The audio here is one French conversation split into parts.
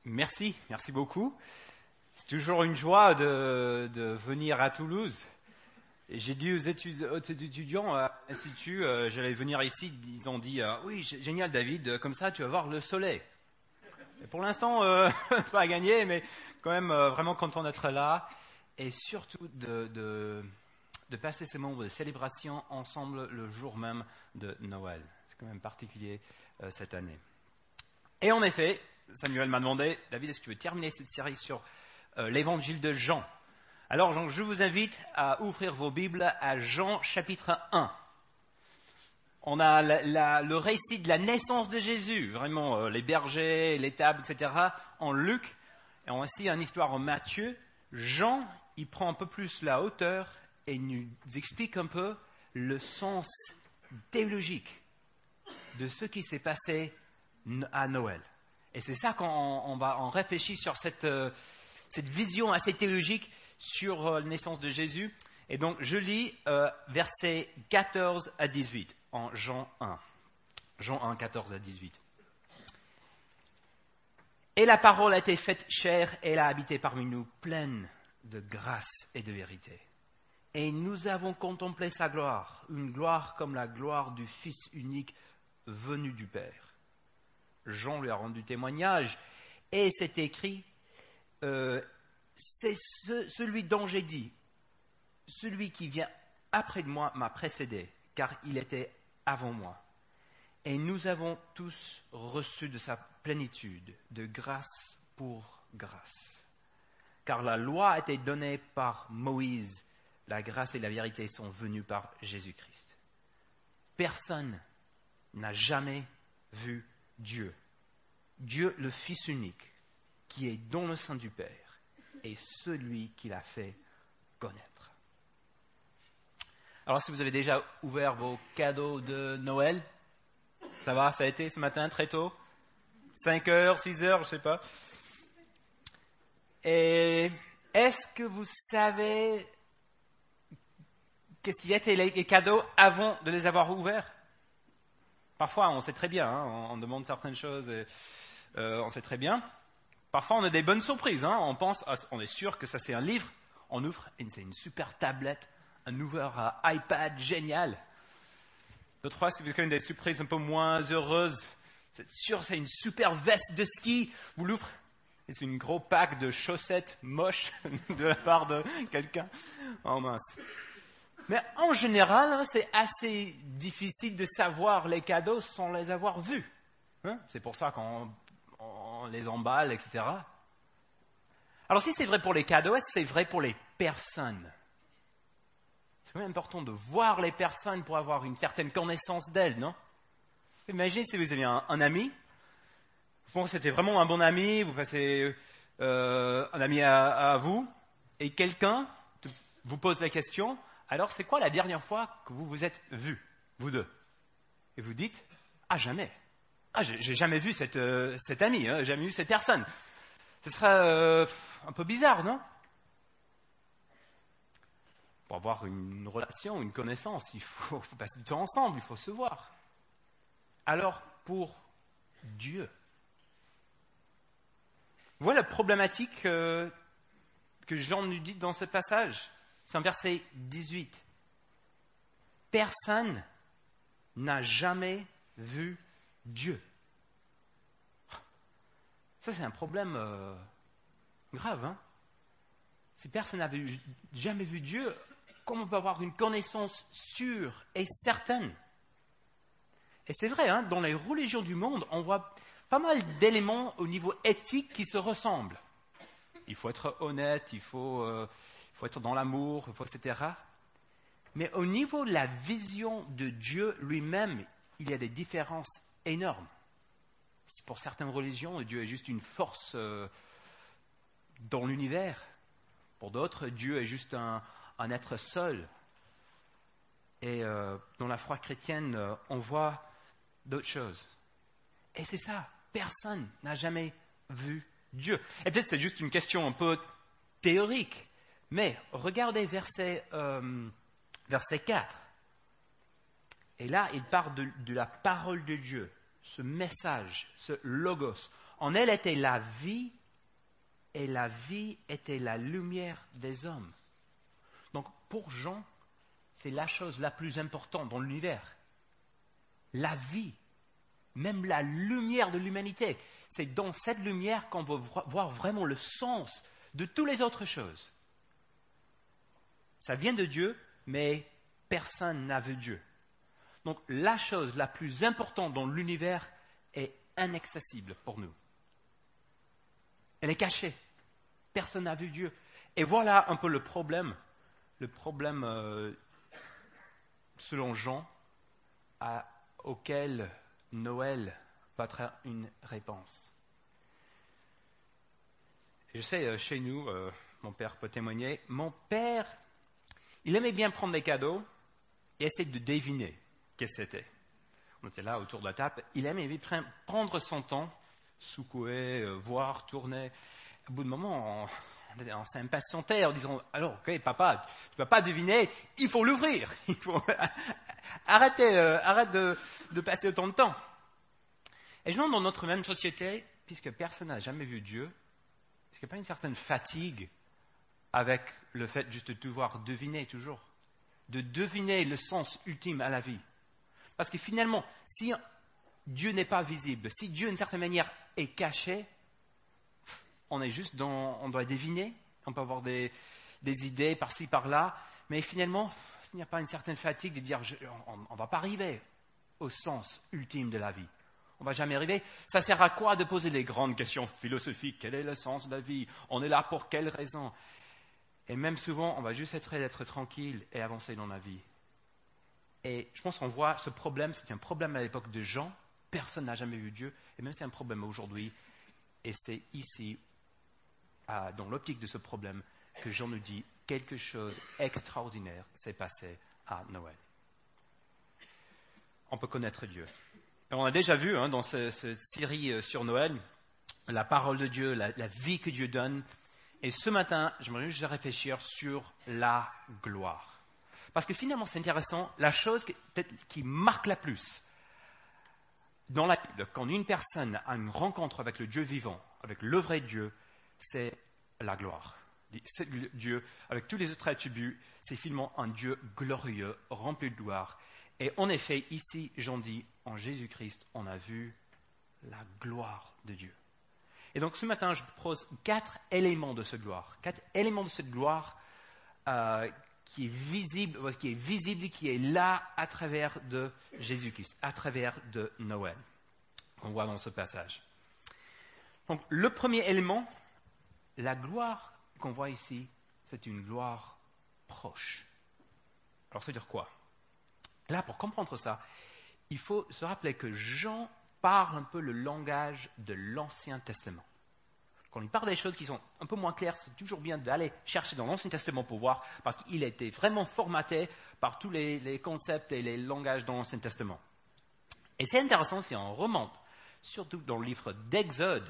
Merci beaucoup. C'est toujours une joie de venir à Toulouse. Et j'ai dit aux étudiants à l'Institut, j'allais venir ici, ils ont dit « Oui, génial David, comme ça tu vas voir le soleil ». Et pour l'instant, pas à gagner, mais quand même vraiment content d'être là. Et surtout de passer ces moments de célébration ensemble le jour même de Noël. C'est quand même particulier cette année. Et en effet, Samuel m'a demandé, David, est-ce que tu veux terminer cette série sur l'évangile de Jean? Alors, je vous invite à ouvrir vos Bibles à Jean chapitre 1. On a le récit de la naissance de Jésus, vraiment les bergers, les tables, etc. en Luc. Et on a aussi une histoire en Matthieu. Jean, il prend un peu plus la hauteur et il nous explique un peu le sens théologique de ce qui s'est passé à Noël. Et c'est ça qu'on réfléchit sur cette vision assez théologique sur la naissance de Jésus. Et donc, je lis versets 14 à 18 en Jean 1. Jean 1, 14 à 18. « Et la parole a été faite chair, et elle a habité parmi nous, pleine de grâce et de vérité. Et nous avons contemplé sa gloire, une gloire comme la gloire du Fils unique venu du Père. Jean lui a rendu témoignage, et c'est écrit, c'est celui dont j'ai dit, celui qui vient après de moi m'a précédé, car il était avant moi. Et nous avons tous reçu de sa plénitude, de grâce pour grâce. Car la loi a été donnée par Moïse, la grâce et la vérité sont venues par Jésus-Christ. Personne n'a jamais vu Dieu. Dieu le Fils unique, qui est dans le sein du Père, est celui qui l'a fait connaître. » Alors, si vous avez déjà ouvert vos cadeaux de Noël, ça va, ça a été ce matin très tôt, 5 heures, 6 heures, je ne sais pas. Et est-ce que vous savez qu'est-ce qui étaient les cadeaux avant de les avoir ouverts? Parfois, on sait très bien, on demande certaines choses et on sait très bien. Parfois, on a des bonnes surprises. On est sûr que ça c'est un livre. On ouvre et c'est une super tablette, un ouvert iPad génial. D'autres fois, si vous avez des surprises un peu moins heureuses, c'est sûr c'est une super veste de ski. Vous l'ouvrez et c'est une gros pack de chaussettes moches de la part de quelqu'un. Oh mince. Mais en général, c'est assez difficile de savoir les cadeaux sans les avoir vus. C'est pour ça qu'on les emballe, etc. Alors si c'est vrai pour les cadeaux, est-ce que c'est vrai pour les personnes? C'est quand même important de voir les personnes pour avoir une certaine connaissance d'elles, non? Imaginez si vous aviez un ami. Bon, c'était vraiment un bon ami, vous passez un ami à vous, et quelqu'un vous pose la question, alors c'est quoi la dernière fois que vous vous êtes vus, vous deux? Et vous dites, jamais. J'ai jamais vu cet ami, jamais vu cette personne. Ce serait un peu bizarre, non? Pour avoir une relation, une connaissance, il faut passer du temps ensemble, il faut se voir. Alors, pour Dieu, voilà la problématique que Jean nous dit dans ce passage. C'est en verset 18. Personne n'a jamais vu Dieu. Ça, c'est un problème grave. Si personne n'a jamais vu Dieu, comment on peut avoir une connaissance sûre et certaine? Et c'est vrai, dans les religions du monde, on voit pas mal d'éléments au niveau éthique qui se ressemblent. Il faut être honnête, il faut être dans l'amour, etc. Mais au niveau de la vision de Dieu lui-même, il y a des différences énormes. Pour certaines religions, Dieu est juste une force dans l'univers. Pour d'autres, Dieu est juste un être seul. Et dans la foi chrétienne, on voit d'autres choses. Et c'est ça, personne n'a jamais vu Dieu. Et peut-être c'est juste une question un peu théorique, mais regardez verset 4. Et là, il parle de la parole de Dieu, ce message, ce logos. En elle était la vie, et la vie était la lumière des hommes. Donc, pour Jean, c'est la chose la plus importante dans l'univers. La vie, même la lumière de l'humanité. C'est dans cette lumière qu'on va voir vraiment le sens de toutes les autres choses. Ça vient de Dieu, mais personne n'a vu Dieu. Donc, la chose la plus importante dans l'univers est inaccessible pour nous. Elle est cachée. Personne n'a vu Dieu. Et voilà un peu le problème. Le problème, selon Jean, auquel Noël va être une réponse. Je sais, chez nous, mon père peut témoigner, mon père, il aimait bien prendre des cadeaux et essayer de deviner qu'est-ce que c'était. On était là autour de la table. Il aimait bien prendre son temps, secouer, voir, tourner. Au bout d'un moment, on s'est impatienté en disant « Alors, ok, papa, tu ne vas pas deviner, il faut l'ouvrir. Il faut arrête de passer autant de temps. » Et je me demande dans notre même société, puisque personne n'a jamais vu Dieu, est-ce qu'il n'y a pas une certaine fatigue avec le fait juste de devoir deviner toujours, de deviner le sens ultime à la vie? Parce que finalement, si Dieu n'est pas visible, si Dieu, d'une certaine manière, est caché, on doit deviner, on peut avoir des idées par-ci, par-là, mais finalement, il n'y a pas une certaine fatigue de dire on ne va pas arriver au sens ultime de la vie. On ne va jamais arriver. Ça sert à quoi de poser les grandes questions philosophiques? Quel est le sens de la vie? On est là pour quelle raison? Et même souvent, on va juste essayer d'être tranquille et avancer dans la vie. Et je pense qu'on voit ce problème, c'était un problème à l'époque de Jean, personne n'a jamais vu Dieu, et même c'est un problème aujourd'hui. Et c'est ici, dans l'optique de ce problème, que Jean nous dit quelque chose d'extraordinaire s'est passé à Noël. On peut connaître Dieu. Et on a déjà vu dans cette série sur Noël, la parole de Dieu, la vie que Dieu donne. Et ce matin, j'aimerais juste réfléchir sur la gloire. Parce que finalement, c'est intéressant, la chose qui marque la plus dans la Bible, quand une personne a une rencontre avec le Dieu vivant, avec le vrai Dieu, c'est la gloire. Dieu, avec tous les autres attributs, c'est finalement un Dieu glorieux, rempli de gloire. Et en effet, ici, Jean dit, en Jésus-Christ, on a vu la gloire de Dieu. Et donc ce matin, je propose 4 éléments de cette gloire. 4 éléments de cette gloire qui est visible, qui est là à travers de Jésus-Christ, à travers de Noël, qu'on voit dans ce passage. Donc le premier élément, la gloire qu'on voit ici, c'est une gloire proche. Alors ça veut dire quoi? Là, pour comprendre ça, il faut se rappeler que Jean parle un peu le langage de l'Ancien Testament. Quand il parle des choses qui sont un peu moins claires, c'est toujours bien d'aller chercher dans l'Ancien Testament pour voir, parce qu'il a été vraiment formaté par tous les concepts et les langages dans l'Ancien Testament. Et c'est intéressant si on remonte, surtout dans le livre d'Exode,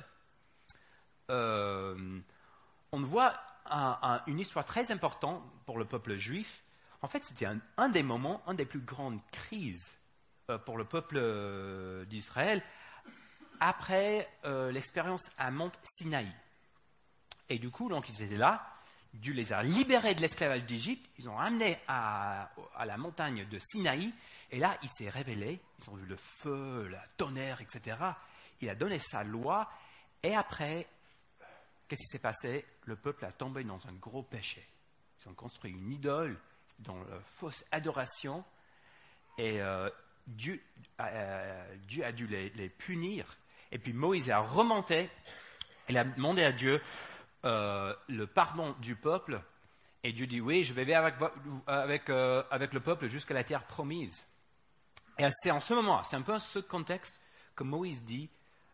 on voit une histoire très importante pour le peuple juif. En fait, c'était un des moments, une des plus grandes crises pour le peuple d'Israël après l'expérience à Mont Sinaï. Et du coup, donc, ils étaient là, Dieu les a libérés de l'esclavage d'Égypte, ils ont amené à la montagne de Sinaï, et là, il s'est révélé, ils ont vu le feu, le tonnerre, etc. Il a donné sa loi, et après, qu'est-ce qui s'est passé? Le peuple a tombé dans un gros péché. Ils ont construit une idole, dans la fausse adoration, et Dieu a dû les punir. Et puis Moïse a remonté, il a demandé à Dieu le pardon du peuple, et Dieu dit oui, je vais avec le peuple jusqu'à la terre promise. Et c'est en ce moment, c'est un peu ce contexte que Moïse dit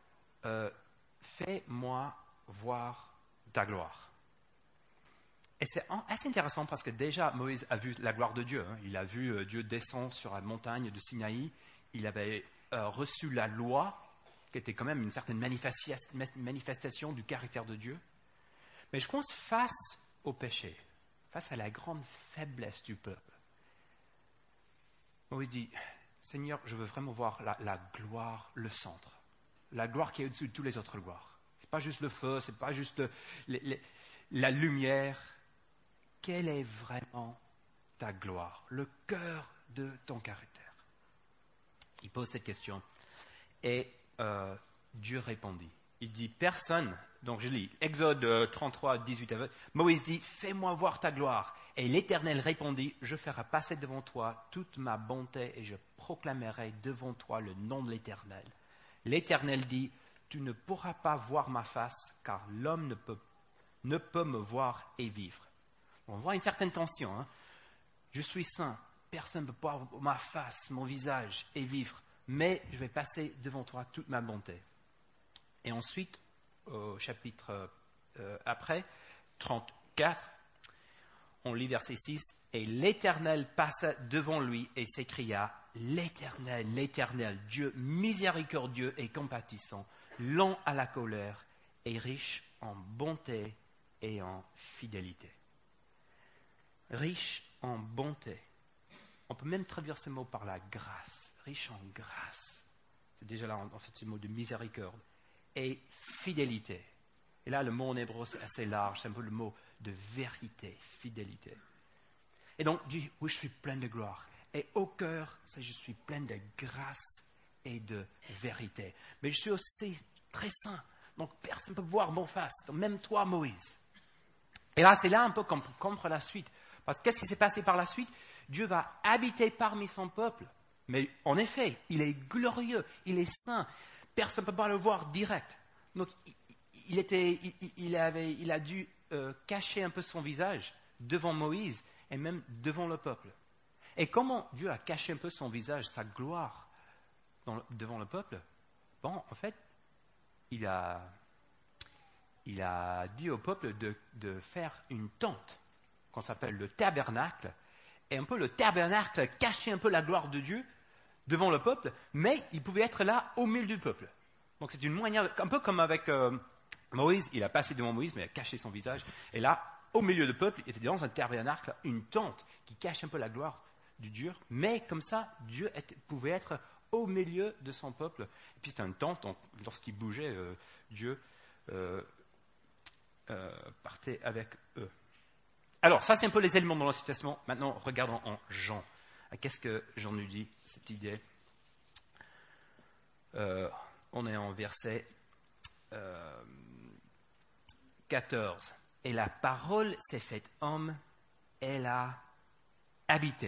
fais-moi voir ta gloire. Et c'est assez intéressant parce que déjà Moïse a vu la gloire de Dieu. Il a vu Dieu descendre sur la montagne de Sinaï. Il avait reçu la loi, qui était quand même une certaine manifestation du caractère de Dieu. Mais je pense face au péché, face à la grande faiblesse du peuple, Moïse dit, Seigneur, je veux vraiment voir la gloire, le centre. la gloire qui est au-dessus de toutes les autres gloires. Ce n'est pas juste le feu, ce n'est pas juste la lumière. Quelle est vraiment ta gloire, le cœur de ton caractère? Il pose cette question. Et Dieu répondit. Il dit, personne, donc je lis, Exode 33, 18 à 20, Moïse dit, fais-moi voir ta gloire. Et l'Éternel répondit, je ferai passer devant toi toute ma bonté et je proclamerai devant toi le nom de l'Éternel. L'Éternel dit, tu ne pourras pas voir ma face, car l'homme ne peut me voir et vivre. On voit une certaine tension. Hein? Je suis saint, personne ne peut voir ma face, mon visage et vivre, mais je vais passer devant toi toute ma bonté. Et ensuite, au chapitre après, 34, on lit verset 6, « Et l'Éternel passa devant lui et s'écria, « L'Éternel, l'Éternel, Dieu miséricordieux et compatissant, lent à la colère et riche en bonté et en fidélité. » Riche en bonté. On peut même traduire ce mot par la grâce. Riche en grâce. C'est déjà là, en fait, ce mot de miséricorde. Et fidélité. Et là, le mot en hébreu, c'est assez large. C'est un peu le mot de vérité, fidélité. Et donc, Dieu, oui, je suis plein de gloire. Et au cœur, c'est je suis plein de grâce et de vérité. Mais je suis aussi très saint. Donc, personne ne peut voir mon face. Donc, même toi, Moïse. Et là, c'est là un peu qu'on peut comprendre la suite. Parce que qu'est-ce qui s'est passé par la suite? Dieu va habiter parmi son peuple. Mais en effet, il est glorieux, il est saint. Personne ne peut pas le voir direct. Donc, il a dû cacher un peu son visage devant Moïse et même devant le peuple. Et comment Dieu a caché un peu son visage, sa gloire devant le peuple? Bon, en fait, il a dit au peuple de faire une tente qu'on s'appelle le tabernacle. Et un peu le tabernacle cachait un peu la gloire de Dieu devant le peuple, mais il pouvait être là au milieu du peuple. Donc c'est une manière, un peu comme avec Moïse, il a passé devant Moïse, mais il a caché son visage. Et là, au milieu du peuple, il était dans un tabernacle, une tente qui cache un peu la gloire du Dieu, mais comme ça, Dieu pouvait être au milieu de son peuple. Et puis c'était une tente, donc lorsqu'il bougeait, Dieu partait avec eux. Alors, ça c'est un peu les éléments de l'Ancien Testament. Maintenant, regardons en Jean. Qu'est-ce que Jean nous dit, cette idée? On est en verset 14. « Et la parole s'est faite homme, elle a habité. »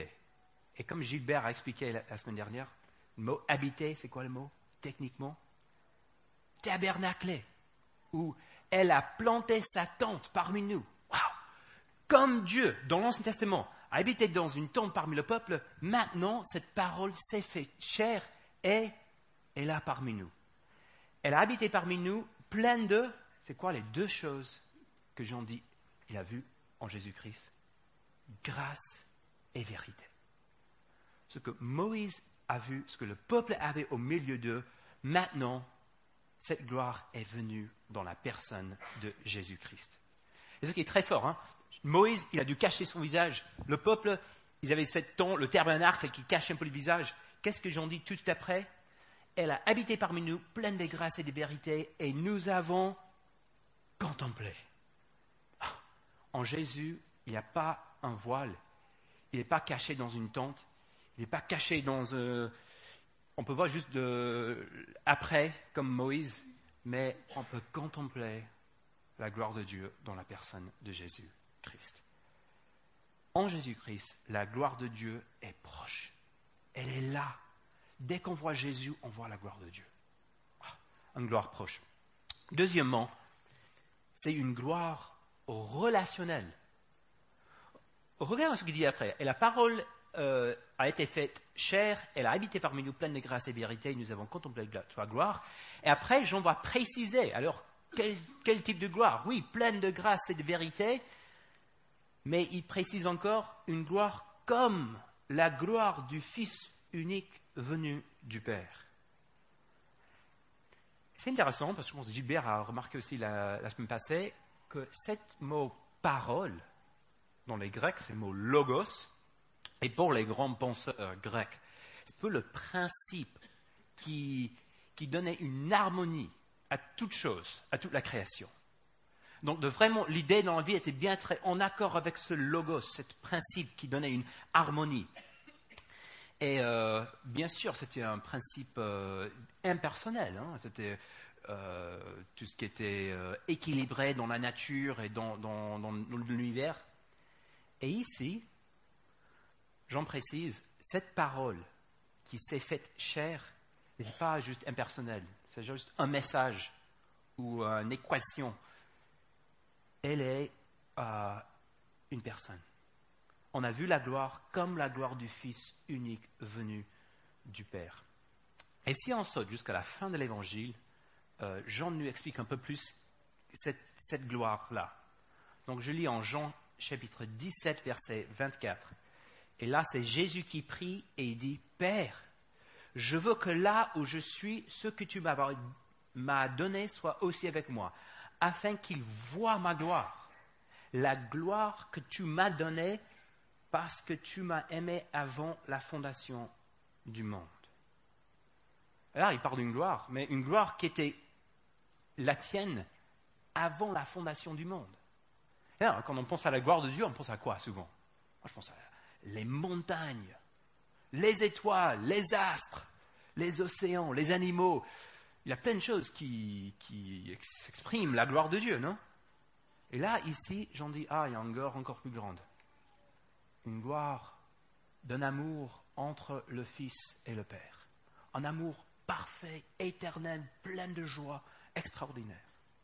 Et comme Gilbert a expliqué la semaine dernière, le mot « habiter », c'est quoi le mot, techniquement? Tabernacler, où elle a planté sa tente parmi nous. Waouh! Comme Dieu, dans l'Ancien Testament, a habité dans une tente parmi le peuple, maintenant, cette parole s'est faite chair et est là parmi nous. Elle a habité parmi nous, pleine de, c'est quoi les deux choses que Jean dit, il a vu en Jésus-Christ? Grâce et vérité. Ce que Moïse a vu, ce que le peuple avait au milieu d'eux, maintenant, cette gloire est venue dans la personne de Jésus-Christ. Et ce qui est très fort, hein? Moïse, il a dû cacher son visage. Le peuple, ils avaient cette tente, le tabernacle qui cache un peu le visage. Qu'est-ce que Jean dit tout de suite après? Elle a habité parmi nous, pleine de grâce et de vérité, et nous avons contemplé. En Jésus, il n'y a pas un voile. Il n'est pas caché dans une tente. Il n'est pas caché dans on peut voir juste après, comme Moïse, mais on peut contempler la gloire de Dieu dans la personne de Jésus-Christ. En Jésus-Christ, la gloire de Dieu est proche. Elle est là. Dès qu'on voit Jésus, on voit la gloire de Dieu. Une gloire proche. Deuxièmement, c'est une gloire relationnelle. Regarde ce qu'il dit après. Et la parole a été faite chair, elle a habité parmi nous, pleine de grâce et de vérité, et nous avons contemplé ta gloire. Et après, Jean va préciser, alors, quel type de gloire? Oui, pleine de grâce et de vérité, mais il précise encore une gloire comme la gloire du Fils unique venu du Père. C'est intéressant, parce que Gilbert a remarqué aussi la semaine passée, que ce mot « parole », dans les Grecs, c'est le mot « logos », et pour les grands penseurs grecs, c'est un peu le principe qui qui donnait une harmonie à toute chose, à toute la création. Donc vraiment, l'idée dans la vie était bien être en accord avec ce logos, ce principe qui donnait une harmonie. Et bien sûr, c'était un principe impersonnel. Hein. C'était tout ce qui était équilibré dans la nature et dans l'univers. Et ici, j'en précise, cette parole qui s'est faite chair n'est pas juste impersonnelle. C'est juste un message ou une équation. Elle est une personne. On a vu la gloire comme la gloire du Fils unique venu du Père. Et si on saute jusqu'à la fin de l'Évangile, Jean nous explique un peu plus cette gloire-là. Donc je lis en Jean chapitre 17, verset 24. Et là, c'est Jésus qui prie et il dit, « Père, je veux que là où je suis, ce que tu m'as donné soit aussi avec moi, afin qu'ils voient ma gloire, la gloire que tu m'as donnée parce que tu m'as aimé avant la fondation du monde. » Alors, il parle d'une gloire, mais une gloire qui était la tienne avant la fondation du monde. Et alors, quand on pense à la gloire de Dieu, on pense à quoi souvent? Moi, je pense à les montagnes, les étoiles, les astres, les océans, les animaux. Il y a plein de choses qui expriment la gloire de Dieu, non? Et là, ici, j'en dis, il y a une gloire encore plus grande. Une gloire d'un amour entre le Fils et le Père. Un amour parfait, éternel, plein de joie, extraordinaire.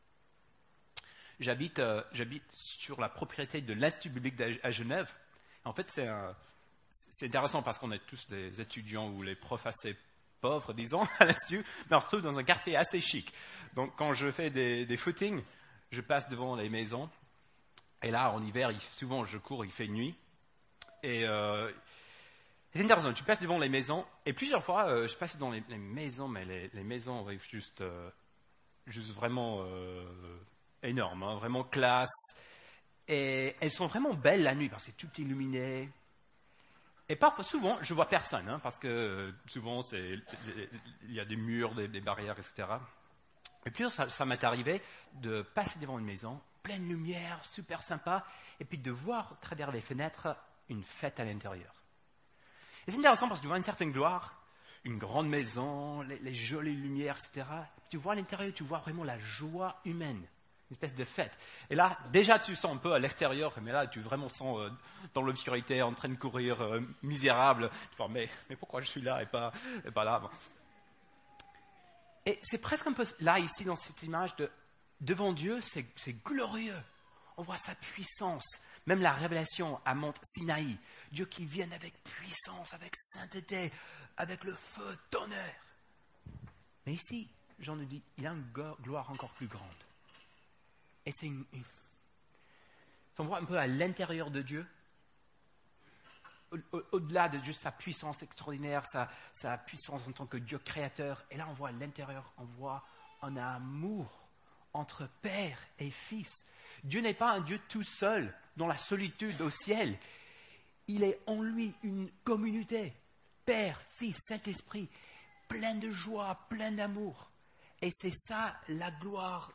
J'habite sur la propriété de l'Institut biblique à Genève. En fait, c'est intéressant parce qu'on est tous des étudiants ou les profs assez pauvres, disons, à l'Institut, mais on se trouve dans un quartier assez chic. Donc, quand je fais des footings, je passe devant les maisons. Et là, en hiver, souvent, je cours, il fait nuit. Et c'est intéressant, tu passes devant les maisons. Et plusieurs fois, je passe dans les maisons, mais les maisons juste vraiment énormes, hein, vraiment classe. Et elles sont vraiment belles la nuit parce que tout est illuminé. Et parfois, souvent, je vois personne, hein, parce que souvent, il y a des murs, des barrières, etc. Et puis, ça m'est arrivé de passer devant une maison, pleine lumière, super sympa, et puis de voir à travers les fenêtres une fête à l'intérieur. Et c'est intéressant parce que tu vois une certaine gloire, une grande maison, les jolies lumières, etc. Et puis tu vois à l'intérieur, tu vois vraiment la joie humaine. Une espèce de fête. Et là, déjà, tu sens un peu à l'extérieur, mais là, tu vraiment sens dans l'obscurité, en train de courir, misérable. Tu vois, mais pourquoi je suis là et pas là? Bon. Et c'est presque un peu là, ici, dans cette image devant Dieu, c'est glorieux. On voit sa puissance. Même la révélation à Mont Sinaï. Dieu qui vient avec puissance, avec sainteté, avec le feu, tonnerre. Mais ici, Jean nous dit, il y a une gloire encore plus grande. Et c'est on voit un peu à l'intérieur de Dieu, au-delà de juste sa puissance extraordinaire, sa puissance en tant que Dieu créateur. Et là, on voit à l'intérieur, on voit un amour entre Père et Fils. Dieu n'est pas un Dieu tout seul, dans la solitude au ciel. Il est en lui une communauté. Père, Fils, Saint-Esprit, plein de joie, plein d'amour. Et c'est ça la gloire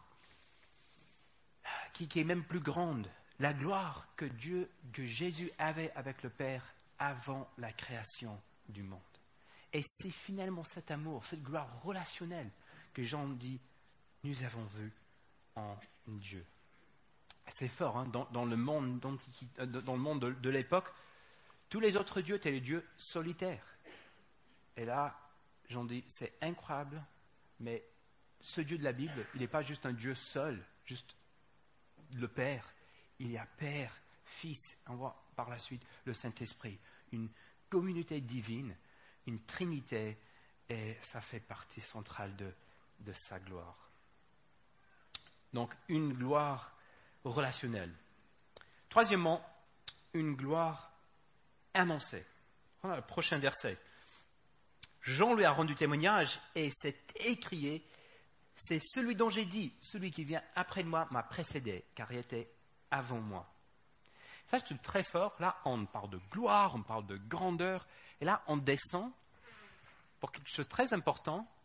qui est même plus grande, la gloire que Jésus avait avec le Père avant la création du monde. Et c'est finalement cet amour, cette gloire relationnelle que Jean dit, nous avons vu en Dieu. C'est fort, hein, dans le monde de l'époque, tous les autres dieux étaient les dieux solitaires. Et là, Jean dit, c'est incroyable, mais ce Dieu de la Bible, il n'est pas juste un Dieu seul, juste le Père. Il y a Père, Fils, on voit par la suite le Saint-Esprit. Une communauté divine, une trinité, et ça fait partie centrale de sa gloire. Donc, une gloire relationnelle. Troisièmement, une gloire annoncée. Voilà le prochain verset. Jean lui a rendu témoignage et s'est écrié, c'est celui dont j'ai dit, celui qui vient après moi m'a précédé, car il était avant moi. Ça, je trouve très fort. Là, on parle de gloire, on parle de grandeur. Et là, on descend pour quelque chose de très important.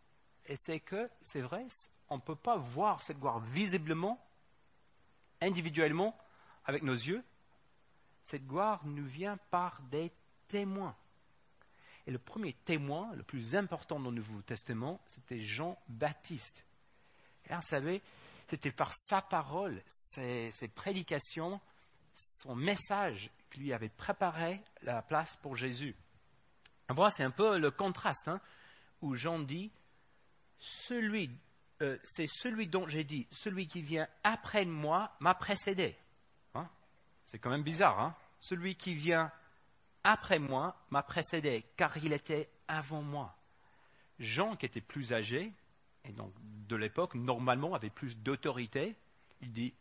Et c'est que, c'est vrai, on ne peut pas voir cette gloire visiblement, individuellement, avec nos yeux. Cette gloire nous vient par des témoins. Et le premier témoin, le plus important dans le Nouveau Testament, c'était Jean-Baptiste. Et là, vous savez, c'était par sa parole, ses prédications, son message qui lui avait préparé la place pour Jésus. Voilà, c'est un peu le contraste, où Jean dit, c'est celui dont j'ai dit, celui qui vient après moi m'a précédé. C'est quand même bizarre, Celui qui vient après moi m'a précédé, car il était avant moi. Jean, qui était plus âgé, et donc de l'époque, normalement, avait plus d'autorité, il dit,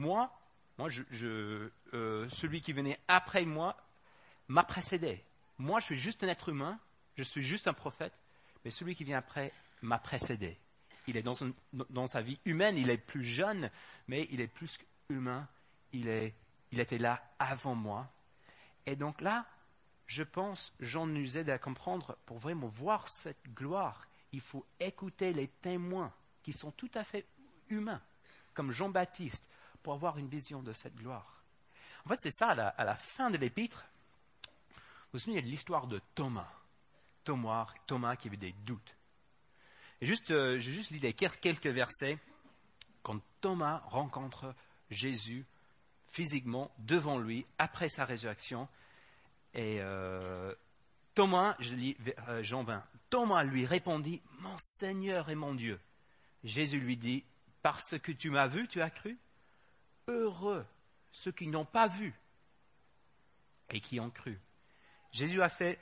celui qui venait après moi m'a précédé. Moi, je suis juste un être humain, je suis juste un prophète, mais celui qui vient après m'a précédé. Il est dans sa vie humaine, il est plus jeune, mais il est plus humain, il était là avant moi. Et donc là, je pense, Jean nous aide à comprendre, pour vraiment voir cette gloire, il faut écouter les témoins qui sont tout à fait humains, comme Jean-Baptiste, pour avoir une vision de cette gloire. En fait, c'est ça, à la fin de l'épître, vous vous souvenez de l'histoire de Thomas qui avait des doutes. Et j'ai juste lu quelques versets, quand Thomas rencontre Jésus physiquement devant lui, après sa résurrection. Et Thomas, je lis Jean 20, Thomas lui répondit, « Mon Seigneur et mon Dieu. » Jésus lui dit, « Parce que tu m'as vu, tu as cru ? Heureux ceux qui n'ont pas vu et qui ont cru. » Jésus a fait,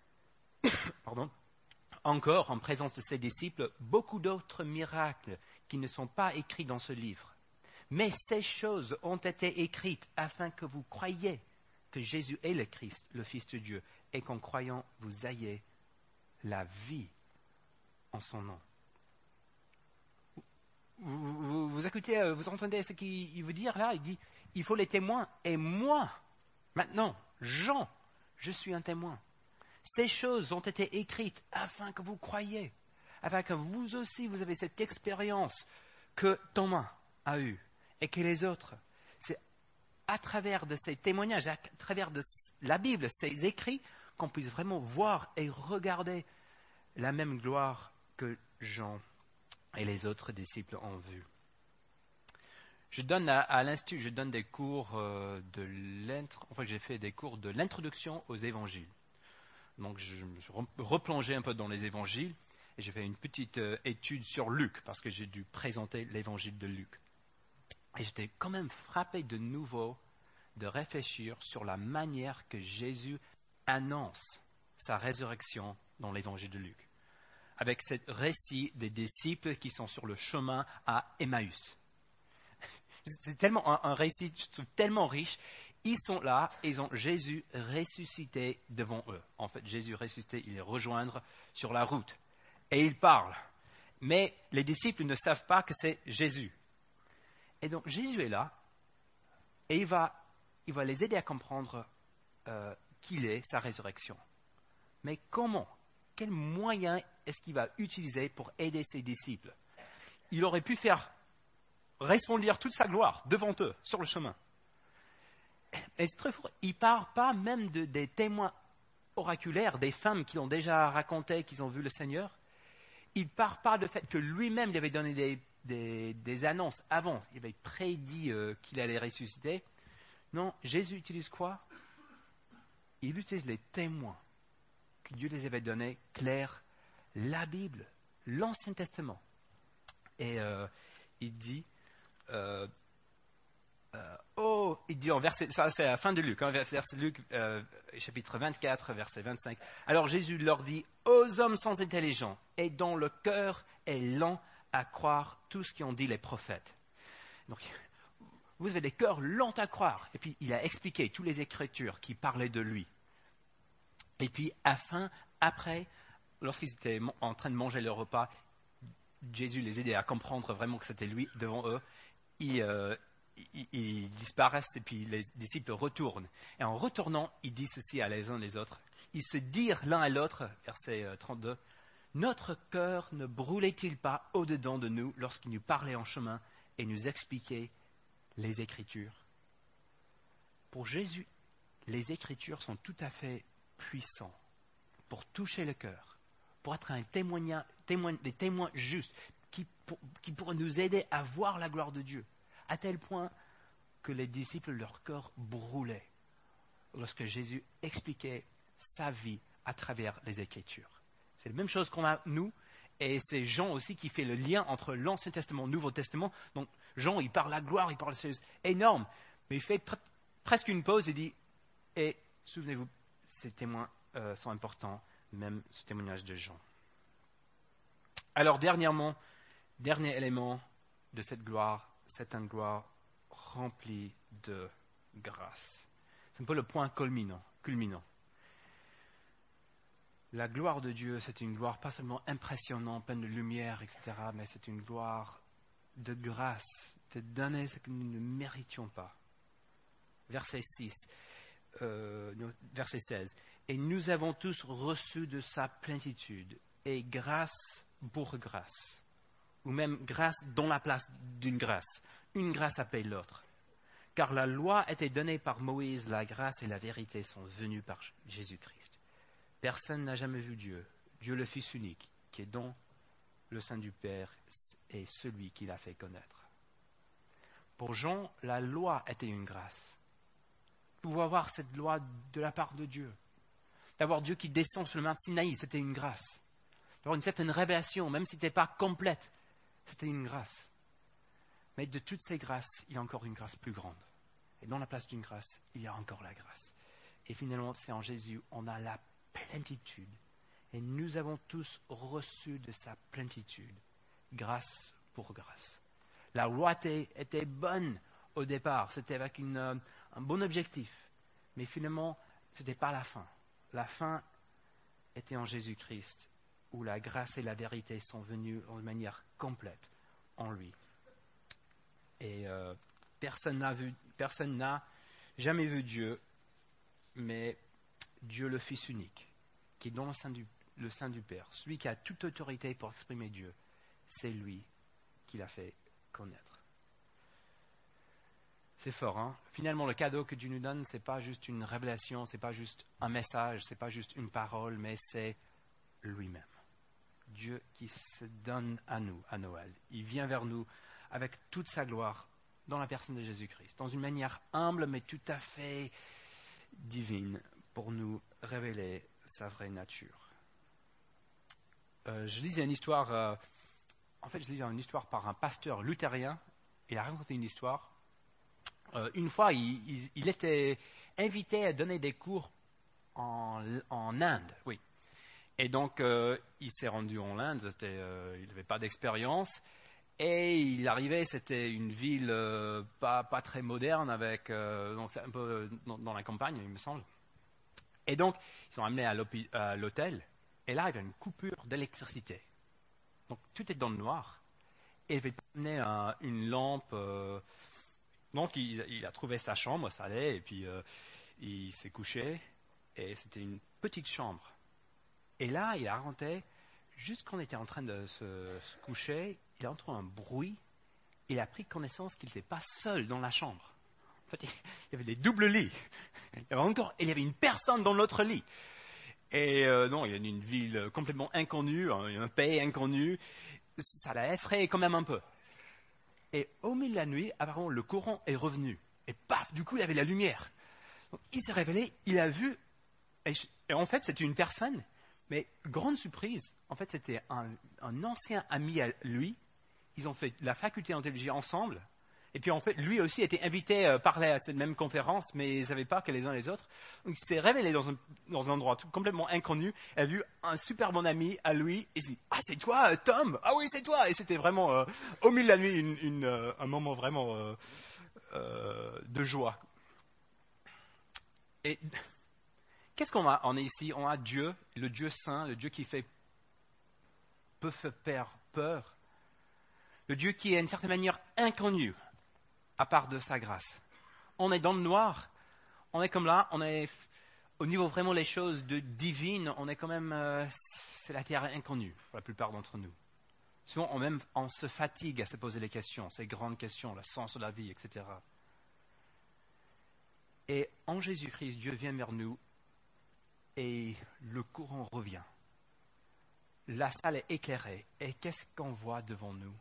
encore en présence de ses disciples, beaucoup d'autres miracles qui ne sont pas écrits dans ce livre. Mais ces choses ont été écrites afin que vous croyiez que Jésus est le Christ, le Fils de Dieu, et qu'en croyant, vous ayez la vie en son nom. Vous écoutez, vous entendez ce qu'il veut dire là? Il dit, il faut les témoins. Et moi, maintenant, Jean, je suis un témoin. Ces choses ont été écrites afin que vous croyiez, afin que vous aussi, vous avez cette expérience que Thomas a eue et que les autres. C'est à travers de ces témoignages, à travers de la Bible, ces écrits, qu'on puisse vraiment voir et regarder la même gloire que Jean et les autres disciples ont vue. Je donne à l'Institut, je donne des cours j'ai fait des cours de l'introduction aux évangiles. Donc je me suis replongé un peu dans les évangiles et j'ai fait une petite étude sur Luc parce que j'ai dû présenter l'évangile de Luc. Et j'étais quand même frappé de nouveau de réfléchir sur la manière que Jésus annonce sa résurrection dans l'évangile de Luc. Avec ce récit des disciples qui sont sur le chemin à Emmaüs. C'est tellement un récit, je trouve, tellement riche. Ils sont là, ils ont Jésus ressuscité devant eux. En fait, Jésus ressuscité, il les rejoindre sur la route. Et il parle. Mais les disciples ne savent pas que c'est Jésus. Et donc, Jésus est là, et il va les aider à comprendre qu'il est, sa résurrection. Mais comment? Quel moyen est-ce qu'il va utiliser pour aider ses disciples? Il aurait pu faire resplendir toute sa gloire devant eux, sur le chemin. Et c'est très fort. Il ne parle pas même des témoins oraculaires, des femmes qui ont déjà raconté qu'ils ont vu le Seigneur. Il ne parle pas du fait que lui-même il avait donné des annonces avant. Il avait prédit qu'il allait ressusciter. Non, Jésus utilise quoi? Il utilise les témoins que Dieu les avait donnés, clairs, la Bible, l'Ancien Testament. Et il dit... il dit en verset, ça c'est à la fin de Luc, verset Luc, chapitre 24, verset 25. Alors Jésus leur dit, aux hommes sans intelligence, et dont le cœur est lent à croire tout ce qu'ont dit les prophètes. Donc, vous avez des cœurs lents à croire. Et puis il a expliqué toutes les Écritures qui parlaient de lui. Et puis après, lorsqu'ils étaient en train de manger leur repas, Jésus les aidait à comprendre vraiment que c'était lui devant eux. Ils disparaissent et puis les disciples retournent. Et en retournant, ils disent ceci à les uns les autres. Ils se dirent l'un à l'autre, verset 32, notre cœur ne brûlait-il pas au-dedans de nous lorsqu'il nous parlait en chemin et nous expliquait les Écritures? Pour Jésus, les Écritures sont tout à fait puissantes pour toucher le cœur, pour être des témoins justes qui pourraient nous aider à voir la gloire de Dieu, à tel point que les disciples, leur cœur brûlait lorsque Jésus expliquait sa vie à travers les Écritures. C'est la même chose qu'on a, nous, et c'est Jean aussi qui fait le lien entre l'Ancien Testament et le Nouveau Testament. Donc, Jean, il parle la gloire, il parle de choses énormes, mais il fait presque une pause et dit, et souvenez-vous, ces témoins sont importants, même ce témoignage de Jean. Alors, dernier élément de cette gloire, c'est une gloire remplie de grâce. C'est un peu le point culminant. La gloire de Dieu, c'est une gloire pas seulement impressionnante, pleine de lumière, etc., mais c'est une gloire de grâce, de donner ce que nous ne méritions pas. Verset 16. Et nous avons tous reçu de sa plénitude, et grâce pour grâce, ou même grâce dans la place d'une grâce. Une grâce appelle l'autre. Car la loi était donnée par Moïse, la grâce et la vérité sont venues par Jésus-Christ. Personne n'a jamais vu Dieu, Dieu le Fils unique, qui est dans le sein du Père, est celui qui l'a fait connaître. Pour Jean, la loi était une grâce. Pouvoir avoir cette loi de la part de Dieu, d'avoir Dieu qui descend sur le mont Sinaï, c'était une grâce. D'avoir une certaine révélation, même si ce n'était pas complète, c'était une grâce. Mais de toutes ces grâces, il y a encore une grâce plus grande. Et dans la place d'une grâce, il y a encore la grâce. Et finalement, c'est en Jésus, on a la plénitude. Et nous avons tous reçu de sa plénitude, grâce pour grâce. La loi était bonne au départ, c'était avec un bon objectif. Mais finalement, ce n'était pas la fin. La fin était en Jésus-Christ, où la grâce et la vérité sont venues de manière complète en lui. Et personne n'a jamais vu Dieu, mais Dieu le Fils unique, qui est dans le sein du Père, celui qui a toute autorité pour exprimer Dieu, c'est lui qui l'a fait connaître. C'est fort, hein? Finalement, le cadeau que Dieu nous donne, c'est pas juste une révélation, c'est pas juste un message, c'est pas juste une parole, mais c'est lui-même. Dieu qui se donne à nous, à Noël. Il vient vers nous avec toute sa gloire dans la personne de Jésus-Christ, dans une manière humble mais tout à fait divine pour nous révéler sa vraie nature. Je lisais une histoire, par un pasteur luthérien. Il a raconté une histoire. Une fois, il était invité à donner des cours en Inde, oui. Et donc, il s'est rendu en Inde, il n'avait pas d'expérience. Et il arrivait, c'était une ville pas très moderne, donc c'est un peu dans la campagne, il me semble. Et donc, ils sont amenés à l'hôtel. Et là, il y avait une coupure d'électricité. Donc, tout est dans le noir. Et il avait amené une lampe. Donc, il a trouvé sa chambre, ça allait, et puis il s'est couché. Et c'était une petite chambre. Et là, il a raconté, juste quand on était en train de se coucher, il a entendu un bruit. Il a pris connaissance qu'il n'était pas seul dans la chambre. En fait, il y avait des doubles lits. Il y avait une personne dans l'autre lit. Et non, il y a une ville complètement inconnue, un pays inconnu. Ça l'a effrayé quand même un peu. Et au milieu de la nuit, apparemment, le courant est revenu. Et paf, du coup, il y avait la lumière. Donc, il s'est réveillé, il a vu. Et en fait, c'était une personne. Mais grande surprise, en fait, c'était un ancien ami à lui. Ils ont fait la faculté en théologie ensemble. Et puis, en fait, lui aussi était invité à parler à cette même conférence, mais ils ne savaient pas que les uns les autres. Donc, il s'est révélé dans un endroit complètement inconnu. Il a vu un super bon ami à lui. Et il s'est dit, « Ah, c'est toi, Tom? Ah oui, c'est toi !» Et c'était vraiment, au milieu de la nuit, un moment vraiment de joie. Et qu'est-ce qu'on a? On est ici, on a Dieu, le Dieu saint, le Dieu qui peut faire peur. Le Dieu qui est d'une certaine manière inconnu, à part de sa grâce. On est dans le noir, on est comme là, on est au niveau vraiment les choses de divines, on est quand même, c'est la terre inconnue pour la plupart d'entre nous. Souvent, on se fatigue à se poser les questions, ces grandes questions, le sens de la vie, etc. Et en Jésus-Christ, Dieu vient vers nous et le courant revient. La salle est éclairée. Et qu'est-ce qu'on voit devant nous?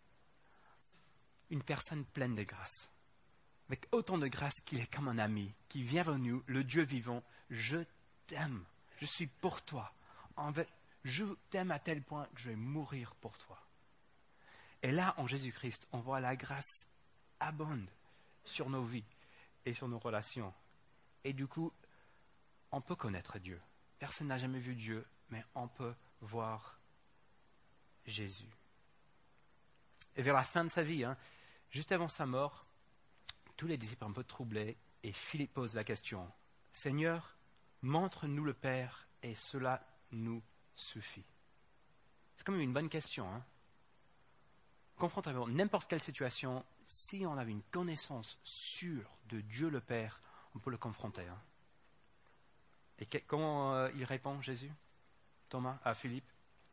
Une personne pleine de grâce. Avec autant de grâce qu'il est comme un ami, qui vient vers nous, le Dieu vivant. Je t'aime. Je suis pour toi. Je t'aime à tel point que je vais mourir pour toi. Et là, en Jésus-Christ, on voit la grâce abonde sur nos vies et sur nos relations. Et du coup, on peut connaître Dieu. Personne n'a jamais vu Dieu, mais on peut voir Jésus. Et vers la fin de sa vie, juste avant sa mort, tous les disciples un peu troublés, et Philippe pose la question, « Seigneur, montre-nous le Père, et cela nous suffit. » C'est quand même une bonne question. Confronté à n'importe quelle situation, si on avait une connaissance sûre de Dieu le Père, on peut le confronter. Et comment il répond, Jésus? Thomas, à Philippe.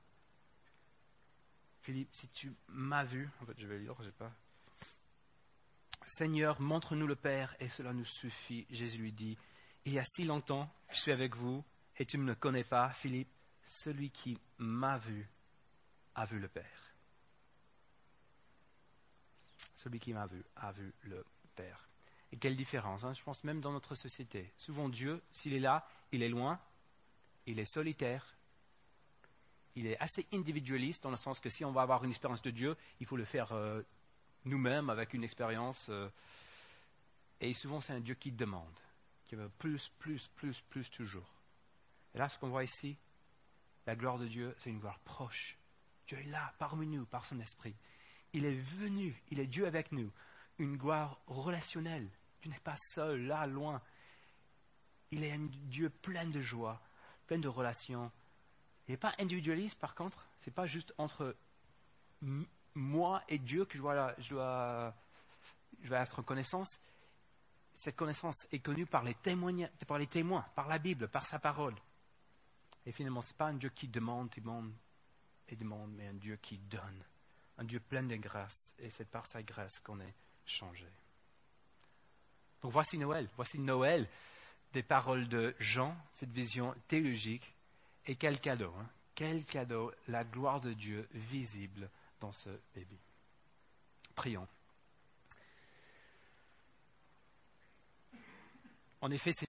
Philippe, si tu m'as vu, en fait je vais lire, j'ai pas. Seigneur, montre-nous le Père et cela nous suffit. Jésus lui dit, il y a si longtemps, je suis avec vous et tu ne me connais pas, Philippe. Celui qui m'a vu a vu le Père. Celui qui m'a vu a vu le Père. Et quelle différence, je pense même dans notre société. Souvent Dieu, s'il est là, il est loin, il est solitaire, il est assez individualiste dans le sens que si on va avoir une expérience de Dieu, il faut le faire nous-mêmes avec une expérience. Et souvent c'est un Dieu qui demande, qui veut plus toujours. Et là, ce qu'on voit ici, la gloire de Dieu, c'est une gloire proche. Dieu est là, parmi nous, par son esprit. Il est venu, il est Dieu avec nous. Une gloire relationnelle. Dieu n'est pas seul, là, loin. Il est un Dieu plein de joie, plein de relations. Il n'est pas individualiste, par contre. Ce n'est pas juste entre moi et Dieu que je dois être en connaissance. Cette connaissance est connue par les témoins, par la Bible, par sa parole. Et finalement, ce n'est pas un Dieu qui demande, mais un Dieu qui donne. Un Dieu plein de grâce. Et c'est par sa grâce qu'on est changé. Donc voici Noël, des paroles de Jean, cette vision théologique. Et quel cadeau, quel cadeau, la gloire de Dieu visible dans ce bébé. Prions. En effet, c'est